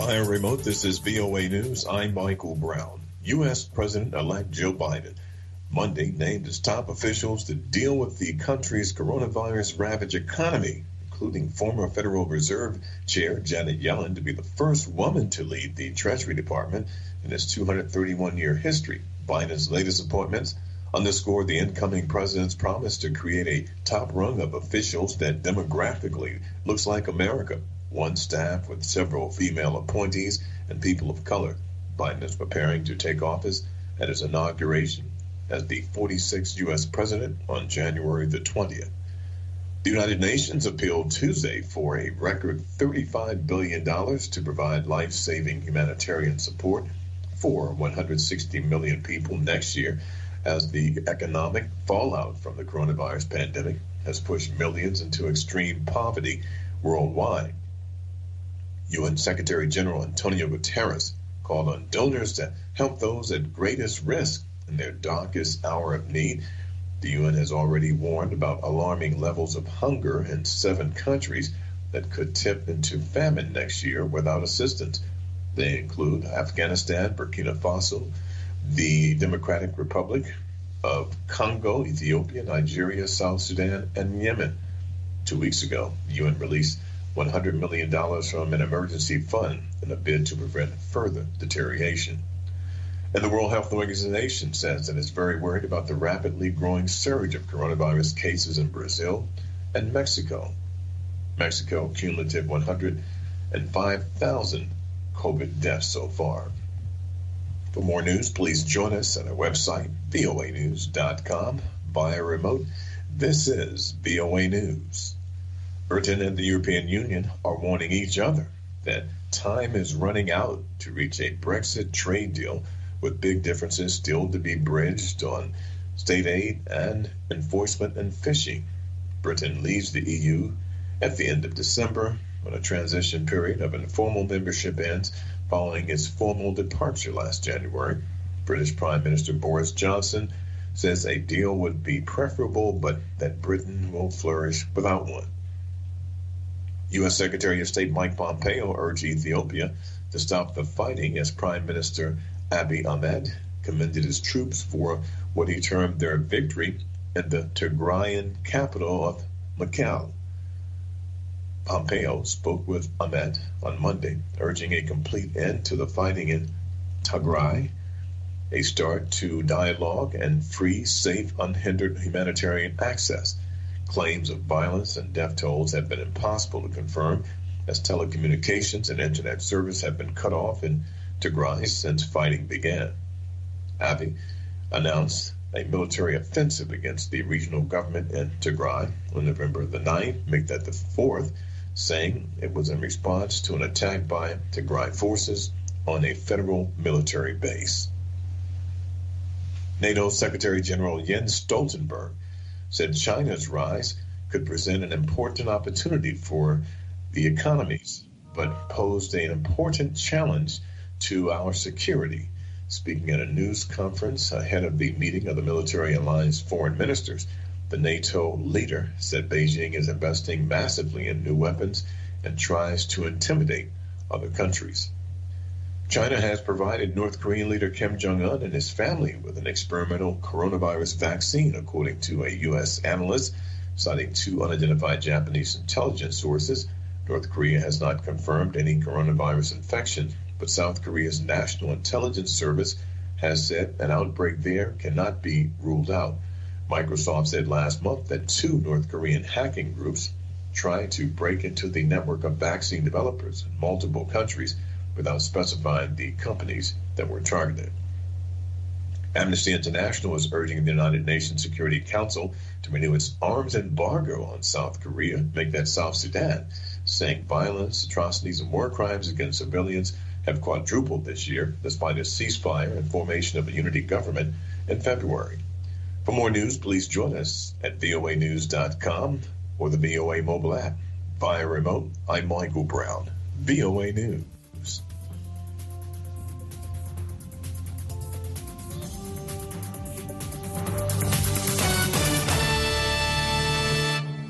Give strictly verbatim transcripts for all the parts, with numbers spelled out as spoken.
Via remote, this is V O A News. I'm Michael Brown. U S. President-elect Joe Biden Monday named his top officials to deal with the country's coronavirus-ravaged economy, including former Federal Reserve Chair Janet Yellen to be the first woman to lead the Treasury Department in its two hundred thirty-one year history. Biden's latest appointments underscore the incoming president's promise to create a top rung of officials that demographically looks like America. One staff with several female appointees and people of color. Biden is preparing to take office at his inauguration as the forty-sixth U S president on January the twentieth. The United Nations appealed Tuesday for a record thirty-five billion dollars to provide life-saving humanitarian support for one hundred sixty million people next year as the economic fallout from the coronavirus pandemic has pushed millions into extreme poverty worldwide. U N Secretary General Antonio Guterres called on donors to help those at greatest risk in their darkest hour of need. The U N has already warned about alarming levels of hunger in seven countries that could tip into famine next year without assistance. They include Afghanistan, Burkina Faso, the Democratic Republic of Congo, Ethiopia, Nigeria, South Sudan, and Yemen. Two weeks ago, the U N released one hundred million dollars from an emergency fund in a bid to prevent further deterioration. And the World Health Organization says that it's very worried about the rapidly growing surge of coronavirus cases in Brazil and Mexico. Mexico, cumulative one hundred five thousand COVID deaths so far. For more news, please join us at our website, V O A news dot com, via remote. This is V O A News. Britain and the European Union are warning each other that time is running out to reach a Brexit trade deal, with big differences still to be bridged on state aid and enforcement and fishing. Britain leaves the E U at the end of December, when a transition period of informal membership ends following its formal departure last January. British Prime Minister Boris Johnson says a deal would be preferable, but that Britain will flourish without one. U S. Secretary of State Mike Pompeo urged Ethiopia to stop the fighting as Prime Minister Abiy Ahmed commended his troops for what he termed their victory in the Tigrayan capital of Mekelle. Pompeo spoke with Ahmed on Monday, urging a complete end to the fighting in Tigray, a start to dialogue and free, safe, unhindered humanitarian access. Claims of violence and death tolls have been impossible to confirm, as telecommunications and internet service have been cut off in Tigray since fighting began. Abiy announced a military offensive against the regional government in Tigray on November the ninth, make that the fourth, saying it was in response to an attack by Tigray forces on a federal military base. NATO Secretary General Jens Stoltenberg said China's rise could present an important opportunity for the economies, but posed an important challenge to our security. Speaking at a news conference ahead of the meeting of the military alliance foreign ministers, the NATO leader said Beijing is investing massively in new weapons and tries to intimidate other countries. China has provided North Korean leader Kim Jong-un and his family with an experimental coronavirus vaccine, according to a U S analyst, citing two unidentified Japanese intelligence sources. North Korea has not confirmed any coronavirus infection, but South Korea's National Intelligence Service has said an outbreak there cannot be ruled out. Microsoft said last month that two North Korean hacking groups tried to break into the network of vaccine developers in multiple countries without specifying the companies that were targeted. Amnesty International is urging the United Nations Security Council to renew its arms embargo on South Korea, make that South Sudan, saying violence, atrocities, and war crimes against civilians have quadrupled this year, despite a ceasefire and formation of a unity government in February. For more news, please join us at V O A news dot com or the V O A mobile app. Via remote, I'm Michael Brown, V O A News.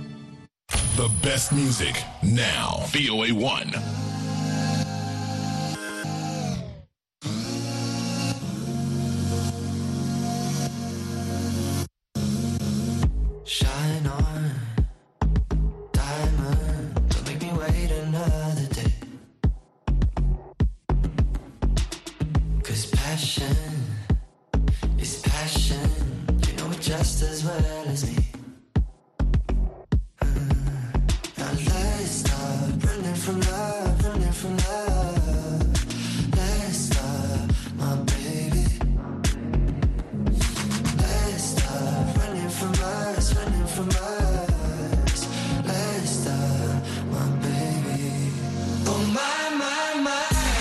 The best music now. V O A one. just as well as me. Uh, now let's stop running from love, running from love. Let's stop, my baby. Let's stop running from us, running from us. Let's stop, my baby. Oh my, my, my.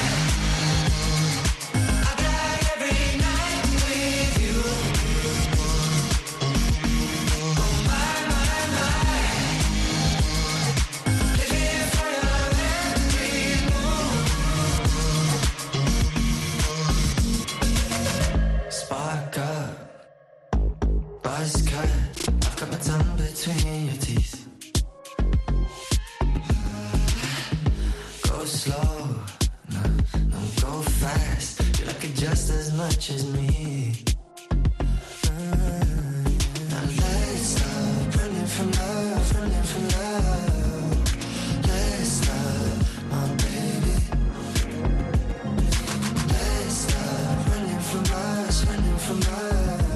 I've got my tongue between your teeth. Go slow, no, no, go fast. You like it just as much as me. Now let's stop running from love, running from love. Let's stop, my baby. Let's stop running from us, running from us.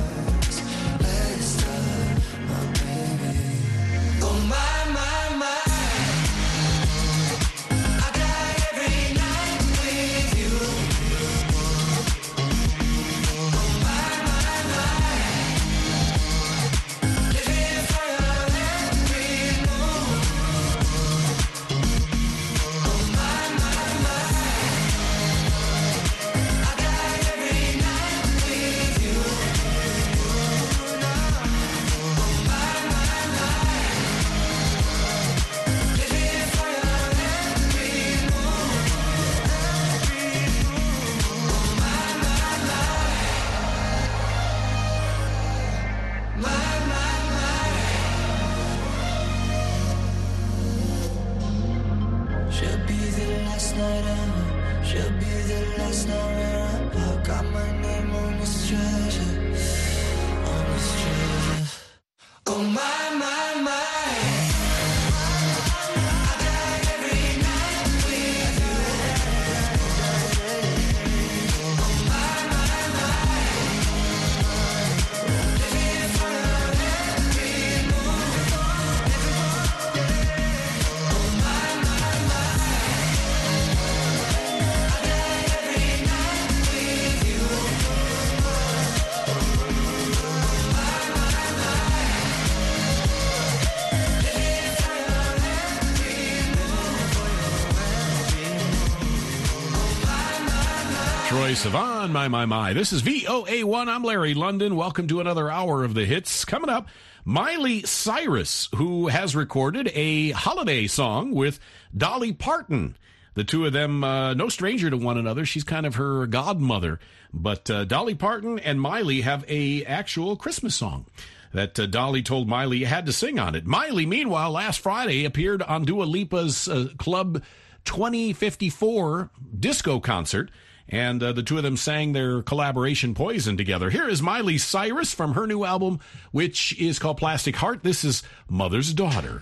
Troye Sivan, my, my, my. This is V O A one. I'm Larry London. Welcome to another hour of the hits. Coming up, Miley Cyrus, who has recorded a holiday song with Dolly Parton. The two of them, uh, no stranger to one another. She's kind of her godmother. But uh, Dolly Parton and Miley have a actual Christmas song that uh, Dolly told Miley had to sing on it. Miley, meanwhile, last Friday appeared on Dua Lipa's uh, Club twenty fifty-four disco concert. And uh, the two of them sang their collaboration Poison together. Here is Miley Cyrus from her new album, which is called Plastic Heart. This is Mother's Daughter.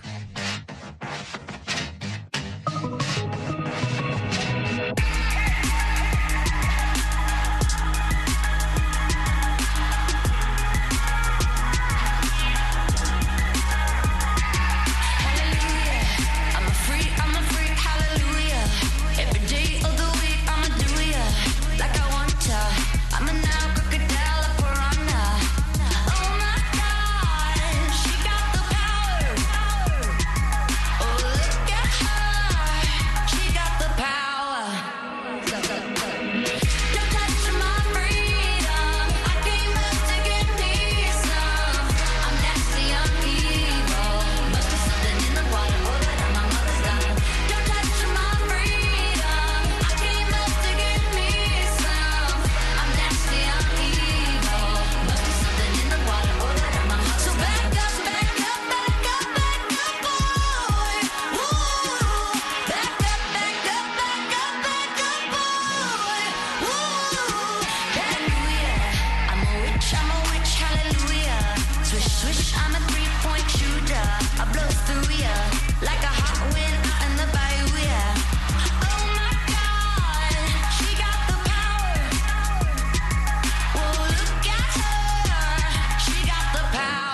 Power.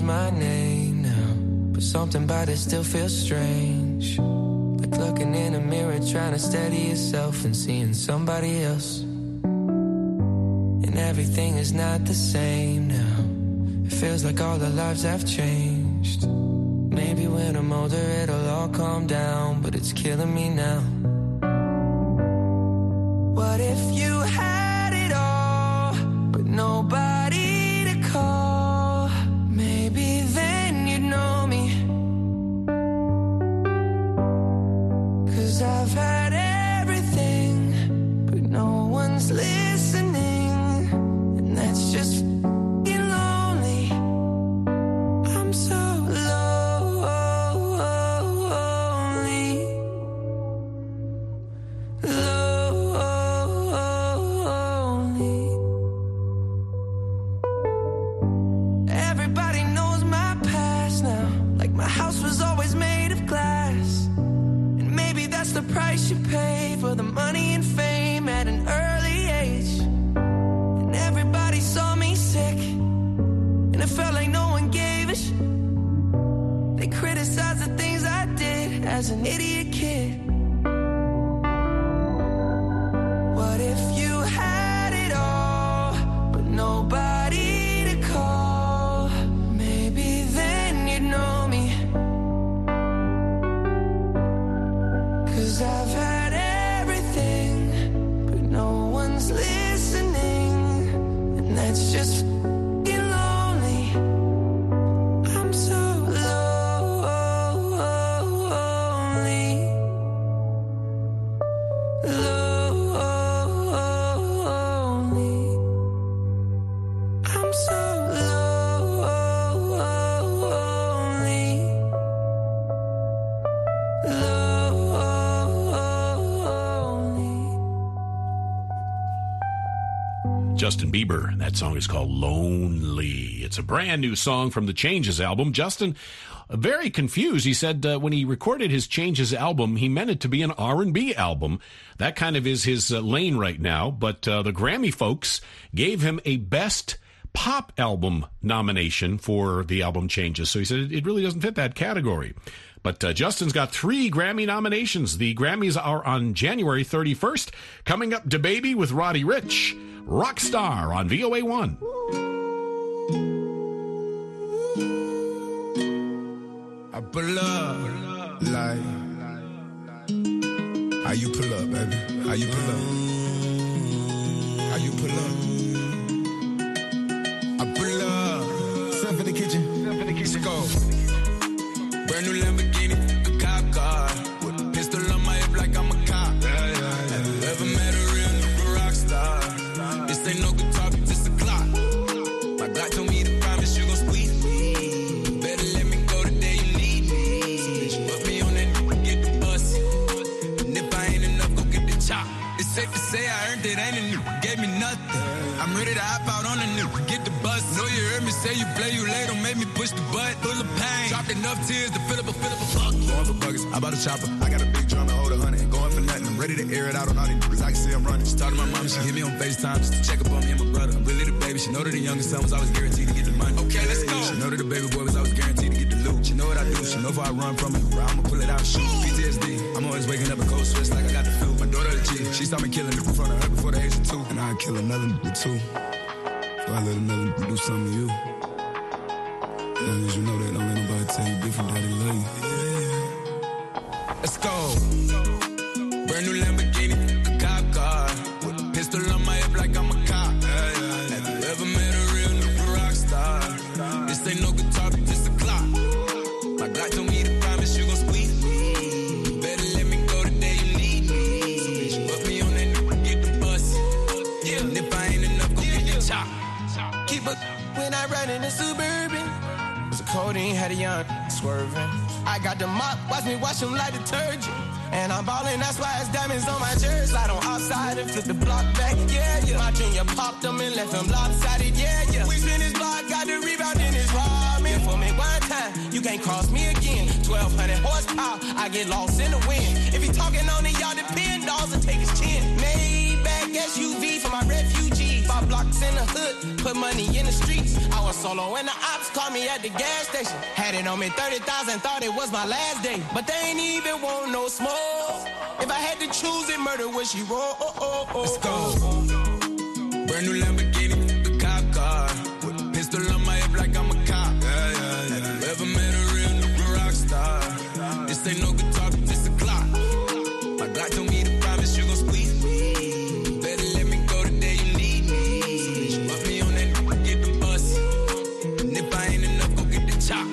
knows my name now, but something about it still feels strange. Like looking in a mirror, trying to steady yourself and seeing somebody else. And everything is not the same now. It feels like all our lives have changed. Maybe when I'm older it'll all calm down, but it's killing me now. What if you had it all, but nobody to call? Maybe then you'd know me. 'Cause I've had everything, but no one's listening, and that's just f***ing lonely. I'm so lonely, lonely. Everybody knows my past now, like my house was always made of glass. And maybe that's the price you pay for the money and fame at an early age. And everybody saw me sick, and it felt like no one gave a shit. They criticized the things I did as an idiot kid. What if you had it all, but nobody to call? Maybe then you'd know me. 'Cause I've had everything, but no one's listening, and that's just f***ing lonely. I'm so lonely, lonely. I'm so lonely, lonely. Justin Bieber, and that song is called Lonely. It's a brand new song from the Changes album. Justin, uh, very confused. He said uh, when he recorded his Changes album, he meant it to be an R and B album. That kind of is his uh, lane right now, but uh, the Grammy folks gave him a Best Pop Album nomination for the album Changes. So he said it really doesn't fit that category. But uh, Justin's got three Grammy nominations. The Grammys are on January thirty-first. Coming up, DaBaby with Roddy Ricch. Rockstar on V O A one. I pull up, like, how you pull up, baby? How you pull up? How you pull up? I pull up, step in the kitchen, step in the kitchen, go. Brand new Lamborghini, a cop car, with a pistol on my hip like I'm a cop. Yeah, yeah, yeah. Have you ever met a real nigga rock star? This ain't no guitar, but just a clock. My Glock told me to promise you gon' squeeze me. Better let me go the day you need me. So bitch, put me on that nigga, get the bus. And if I ain't enough, go get the chop. It's safe to say I earned it, ain't a nigga, gave me nothing. I'm ready to hop out on a nigga, get the bus. Know you heard me say you play, you late, don't make me push the butt. Full of pain, dropped enough tears to fill up a, fill up a fuck. Going for buggers, I bought a chopper. I got a big drum and hold a hundred. Going for nothing, I'm ready to air it out on all these niggas. I can see I'm running. She talked to my mom, she hit me on FaceTime just to check up on me and my brother. I'm really the baby. She know that the youngest son was always guaranteed to get the money. Okay, let's go. She know that the baby boy was always guaranteed to get the loot. She know what I do. She know if I run from it, I'ma pull it out and shoot. P T S D, I'm always waking up a cold sweats like I got the flu. My daughter the G, she saw me killing it in front of her before the age of two. And I'd kill another nigga too. So I let another nigga do something to you. As long as you know that, don't let nobody tell you different, that they love you. Let's go. Brand new Lamborghini, a cop car, with a pistol on my hip like I'm a cop. Have you ever met a real nigga rock star? This ain't no guitar, but just a clock. My Glock told me to promise you gon' squeeze me. Better let me go the day you need me. So bitch, put me on that nigga, get the bus. Yeah. And if I ain't enough, go get the chop. Keep up when I ride in the Suburban. Was a codeine, had a young swerving. I got the mop, watch me wash them like detergent. And I'm ballin', that's why it's diamonds on my jersey. Slide on outside and flip the block back, yeah, yeah. My junior popped them and left them lopsided, yeah, yeah. We spin his block, got the rebound in his ramen. For me one time, you can't cross me again. twelve hundred horsepower, I get lost in the wind. If he talking on it, y'all depend, dolls will take his chin. Maybach S U V for my refugees. my blocks in the hood, put money in the streets. I was solo when the ops called me at the gas station. Had it on me thirty thousand, thought it was my last day. But they ain't even want no smoke. If I had to choose it, murder would she roll? Oh, oh, oh, Let's go. Brand new Lamborghini, the cop car. With a pistol on my hip like I'm a cop. Yeah, yeah, yeah. Have you ever met a real new rock star? This ain't no guitar, this a clock. My Glock told me to promise you gon' squeeze me. Better let me go the day you need me. So bitch, fuck me on that, get the bus. And if I ain't enough, go get the chop.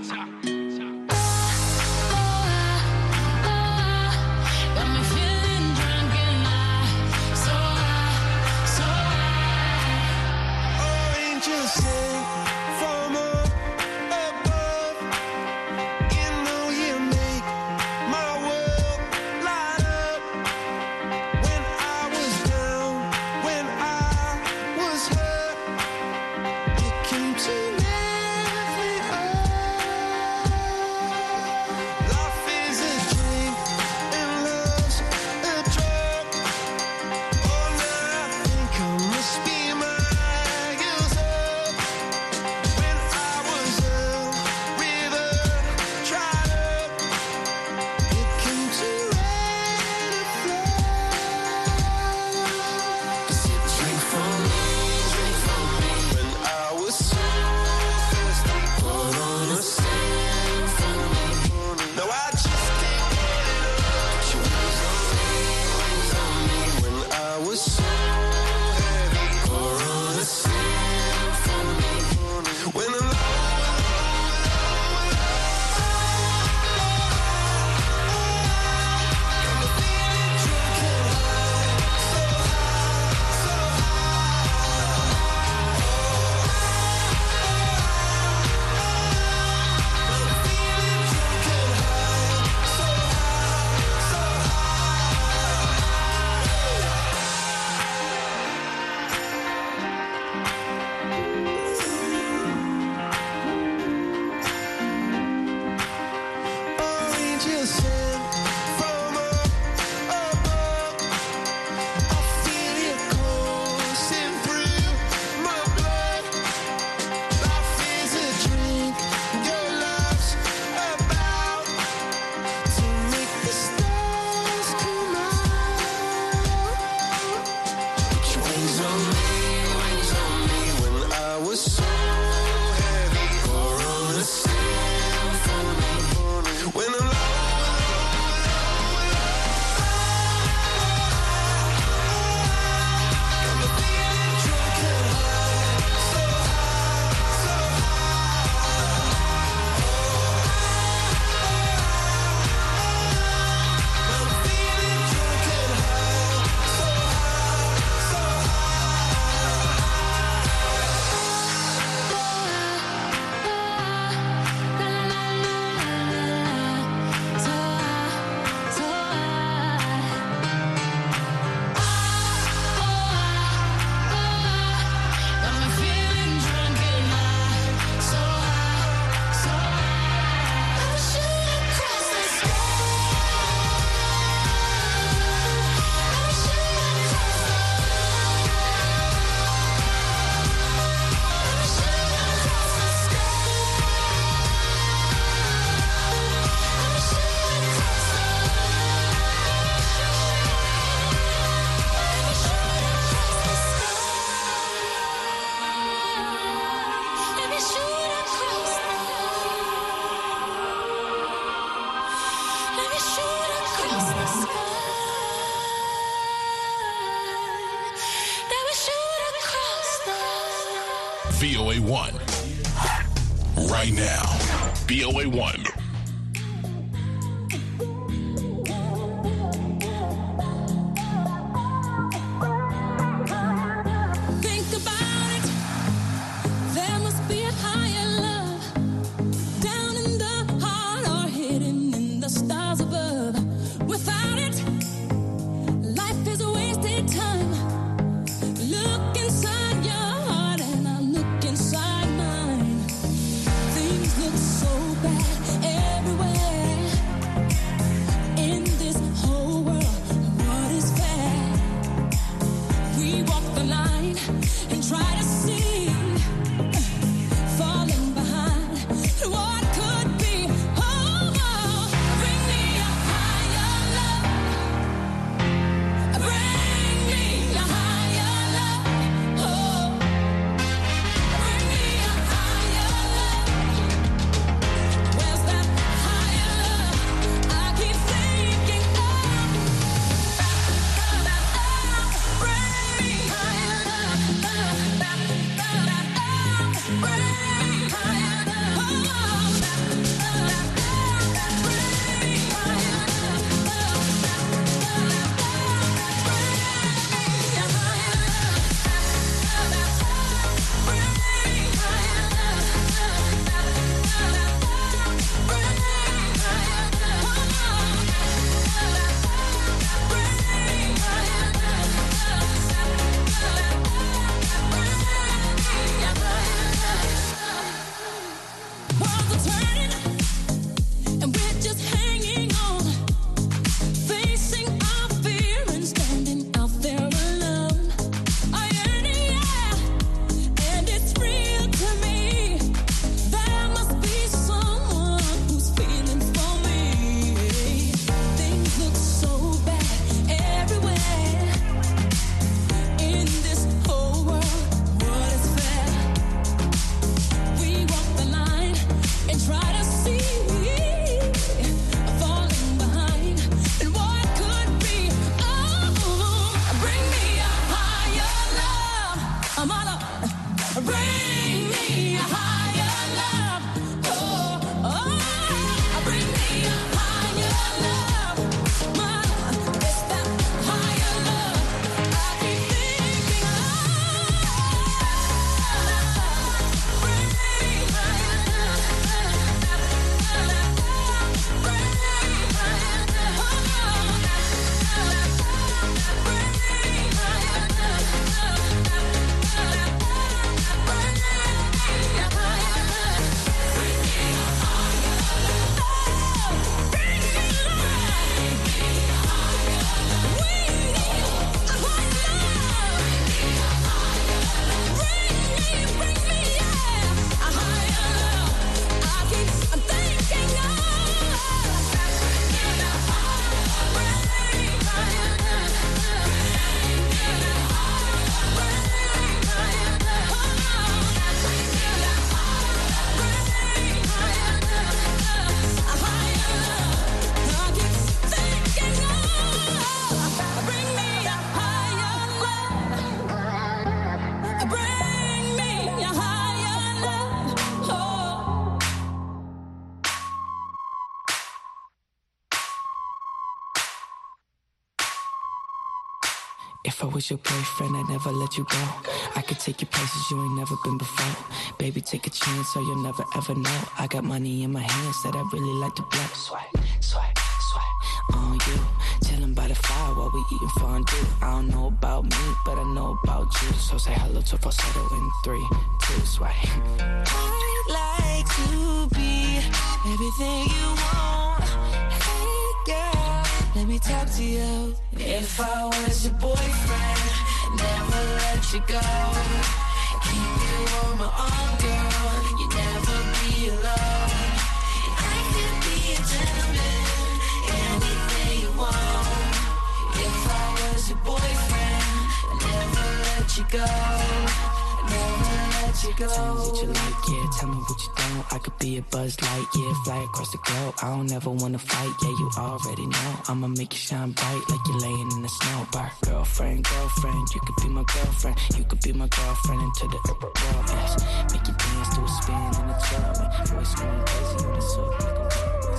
V O A one. Right now. V O A one. Line If I was your boyfriend, I'd never let you go. I could take you places you ain't never been before. Baby, take a chance so you'll never ever know. I got money in my hands that I really like to blow. Swipe, swipe, swipe on you. Chillin' by the fire while we eating fondue. I don't know about me, but I know about you. So say hello to falsetto in three, two, swipe. I'd like to be everything you want. Hey, girl, let me talk to you. If I was your boyfriend, never let you go. Keep you on my arm, girl. You never be alone. I could be a gentleman, anything you want. If I was your boyfriend, never let you go. Never let you go. Tell me what you like, yeah, tell me what you don't. I could be a Buzz Light, yeah, fly across the globe. I don't ever wanna fight, yeah, you already know. I'ma make you shine bright like you're laying in the snow. Bar. Girlfriend, girlfriend, you could be my girlfriend. You could be my girlfriend into the world ends. Make you dance to a spin in a twirl. Voice going crazy on the soul, make a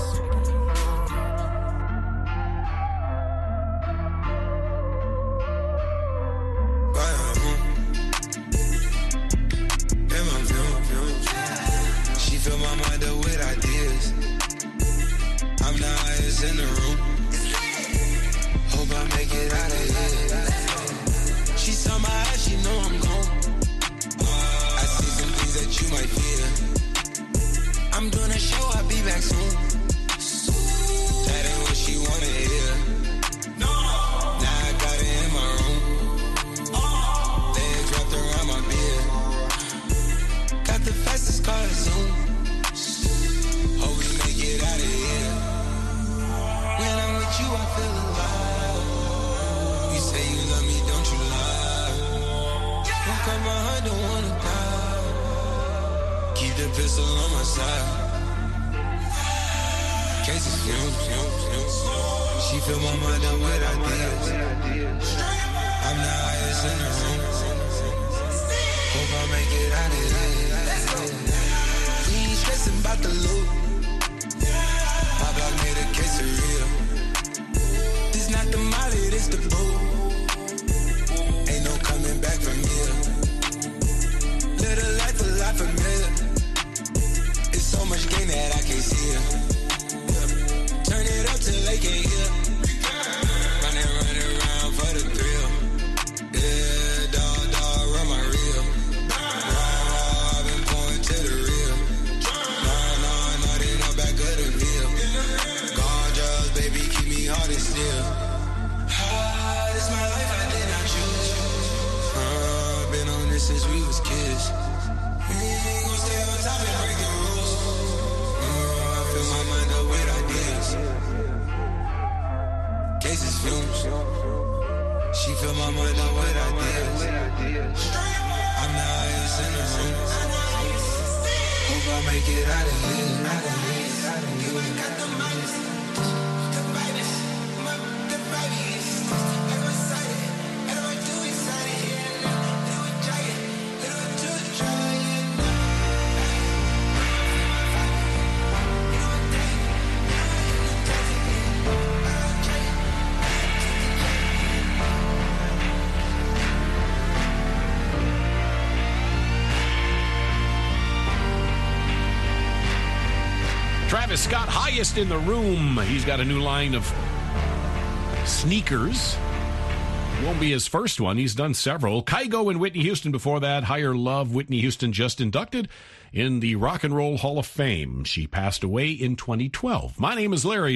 Fill my mind up with ideas. I'm the highest in the room. Hope I make it out of here. She saw my eyes, she know I'm gone. I see some things that you might fear. I'm doing a show, I'll be back soon. That ain't what she wanna hear. No. Now I got it in my room. Legs wrapped around my beard. Got the fastest car, Zoom. Hope we make it out of here. When I'm with you, I feel alive. You say you love me, don't you lie? Don't cut my heart, don't wanna die. Keep the pistol on my side. Cases fumes, fumes, fumes. She fill my mind up with ideas. I'm the highest in the room. Hope I make it out of here. We ain't stressing about the loot. My block made a case of real. This not the molly, this the boot. Ain't no coming back from here. Live a life a lot familiar. It's so much gain that I can't see it. Turn it up till they can't hear. Running, running around for the thrill. Yeah, dog, dog, run my reel. I've been pouring to the real. Nah, nah, nah, they not back of the bill. Gorgeous, baby, keep me hard and still. Ah, this my life, I did not choose. Uh, been on this since we was kids. We ain't gon' stay on top and break the rules. Uh, I fill my mind up with ideas. Cases fumes. She fill my mind up with ideas. I'm the highest in the room. Hope I make it out of here. You ain't got the minus, the minus, the minus. I'm excited, and I'm too excited. Little giant, little too giant. Travis Scott, highest in the room. He's got a new line of sneakers. Won't be his first one. He's done several. Kygo and Whitney Houston before that. Higher Love. Whitney Houston just inducted in the Rock and Roll Hall of Fame. She passed away in twenty twelve. My name is Larry